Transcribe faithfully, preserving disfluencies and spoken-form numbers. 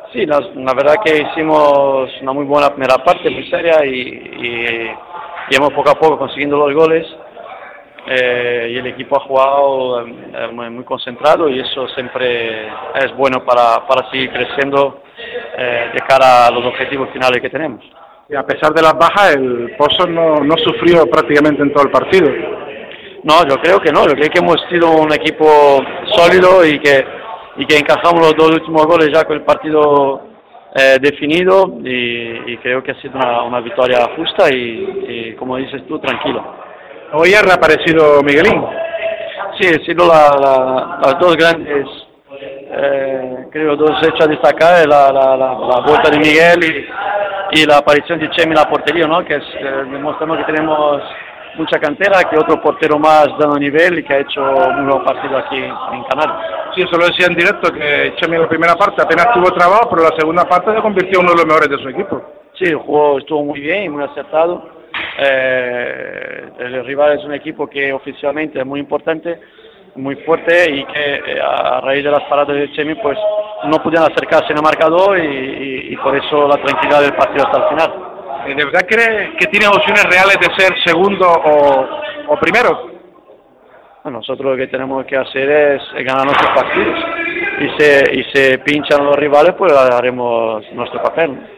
Sí, la, la verdad que hicimos una muy buena primera parte, muy seria, y, y, y hemos poco a poco consiguiendo los goles. Eh, y el equipo ha jugado eh, muy, muy concentrado, y eso siempre es bueno para, para seguir creciendo eh, de cara a los objetivos finales que tenemos. Y a pesar de las bajas, el Pozo no, no sufrió prácticamente en todo el partido. No, yo creo que no, yo creo que hemos sido un equipo sólido y que, y que encajamos los dos últimos goles ya con el partido eh, definido, y, y creo que ha sido una, una victoria justa y, y, como dices tú, tranquilo. Hoy ha reaparecido Miguelín. Sí, han sido la, la, las dos grandes, eh, creo, dos hechos a destacar, la, la, la, la vuelta de Miguel y, y la aparición de Chemi en la portería, ¿no? Que es, eh, demostramos que tenemos mucha cantera, que otro portero más dando nivel y que ha hecho un nuevo partido aquí en Canarias. Sí, eso lo decía en directo, que Chemi en la primera parte apenas tuvo trabajo, pero en la segunda parte se convirtió en uno de los mejores de su equipo. Sí, el juego estuvo muy bien y muy acertado. Eh, el rival es un equipo que oficialmente es muy importante, muy fuerte, y que eh, a raíz de las paradas de Chemi pues no podían acercarse en el marcador, y, y, y por eso la tranquilidad del partido hasta el final. ¿De verdad crees que tiene opciones reales de ser segundo o, o primero? Bueno, nosotros lo que tenemos que hacer es ganar nuestros partidos, y se, y se pinchan los rivales, pues haremos nuestro papel.